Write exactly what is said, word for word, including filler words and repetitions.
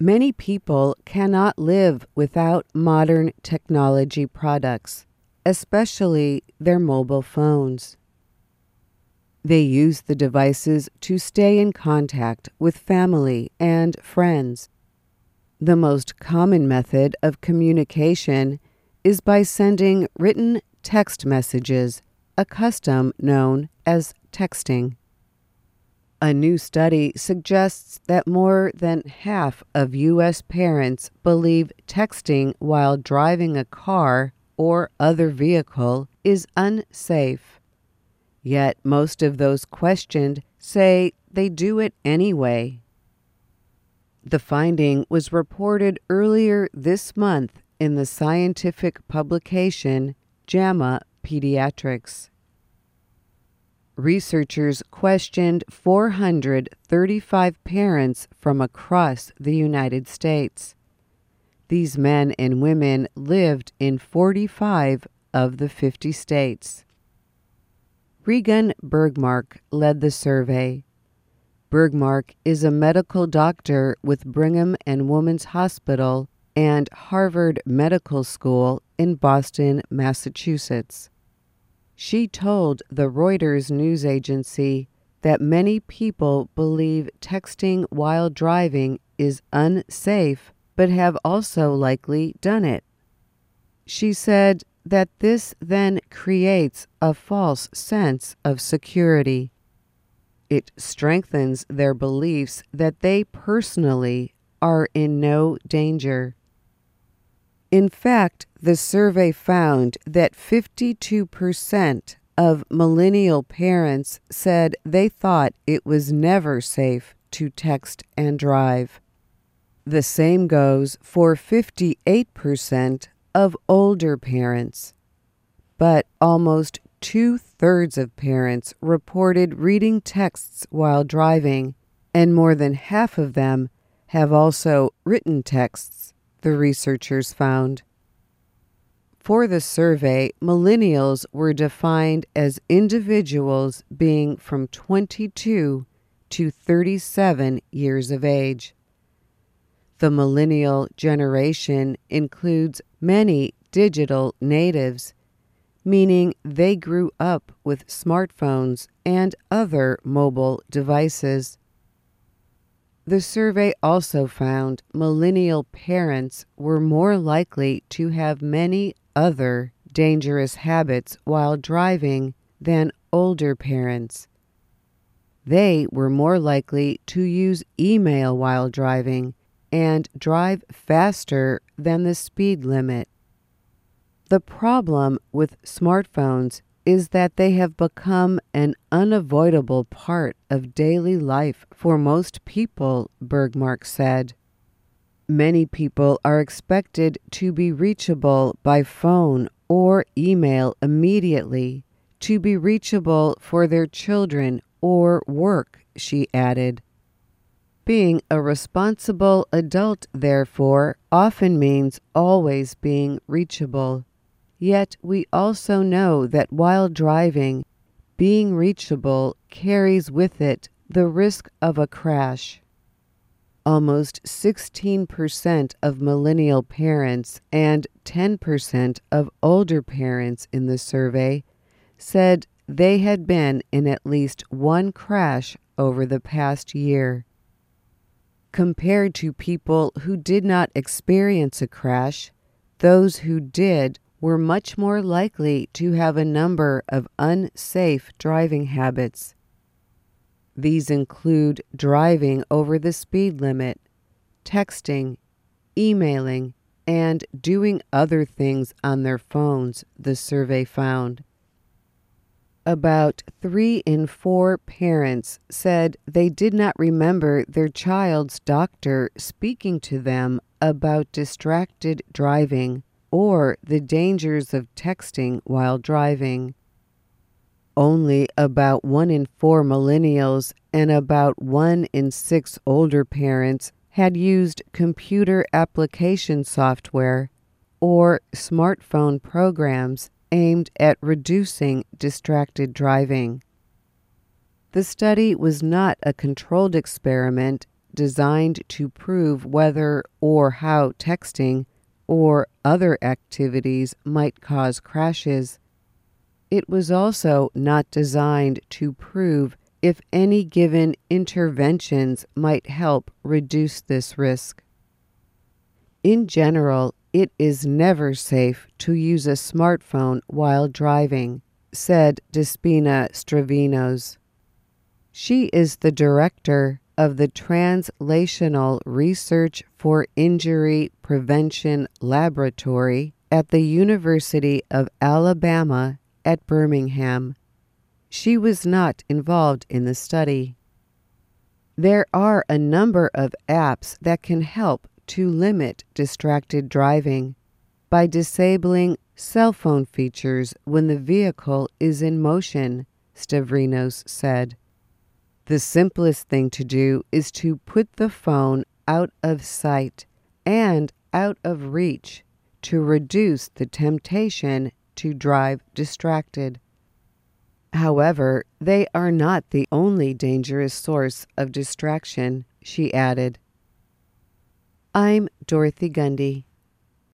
Many people cannot live without modern technology products, especially their mobile phones. They use the devices to stay in contact with family and friends. The most common method of communication is by sending written text messages, a custom known as texting. A new study suggests that more than half of U S parents believe texting while driving a car or other vehicle is unsafe. Yet most of those questioned say they do it anyway. The finding was reported earlier this month in the scientific publication JAMA Pediatrics. Researchers questioned four hundred thirty-five parents from across the United States. These men and women lived in forty-five of the fifty states. Regan Bergmark led the survey. Bergmark is a medical doctor with Brigham and Women's Hospital and Harvard Medical School in Boston, Massachusetts. She told the Reuters news agency that many people believe texting while driving is unsafe, but have also likely done it. She said that this then creates a false sense of security. It strengthens their beliefs that they personally are in no danger. In fact, the survey found that fifty-two percent of millennial parents said they thought it was never safe to text and drive. The same goes for fifty-eight percent of older parents. But almost two-thirds of parents reported reading texts while driving, and more than half of them have also written texts, the researchers found. For the survey, millennials were defined as individuals being from twenty-two to thirty-seven years of age. The millennial generation includes many digital natives, meaning they grew up with smartphones and other mobile devices. The survey also found millennial parents were more likely to have many other dangerous habits while driving than older parents. They were more likely to use email while driving and drive faster than the speed limit. The problem with smartphones is that they have become an unavoidable part of daily life for most people, Bergmark said. Many people are expected to be reachable by phone or email immediately, to be reachable for their children or work, she added. Being a responsible adult, therefore, often means always being reachable. Yet we also know that while driving, being reachable carries with it the risk of a crash. Almost sixteen percent of millennial parents and ten percent of older parents in the survey said they had been in at least one crash over the past year. Compared to people who did not experience a crash, those who did were much more likely to have a number of unsafe driving habits. These include driving over the speed limit, texting, emailing, and doing other things on their phones, the survey found. About three in four parents said they did not remember their child's doctor speaking to them about distracted driving or the dangers of texting while driving. Only about one in four millennials and about one in six older parents had used computer application software or smartphone programs aimed at reducing distracted driving. The study was not a controlled experiment designed to prove whether or how texting or other activities might cause crashes. It was also not designed to prove if any given interventions might help reduce this risk. In general, it is never safe to use a smartphone while driving, said Despina Stravinos. She is the director of the Translational Research for Injury Prevention Laboratory at the University of Alabama at Birmingham. She was not involved in the study. There are a number of apps that can help to limit distracted driving by disabling cell phone features when the vehicle is in motion, Stavrinos said. The simplest thing to do is to put the phone out of sight and out of reach to reduce the temptation to drive distracted. However, they are not the only dangerous source of distraction, she added. I'm Dorothy Gundy.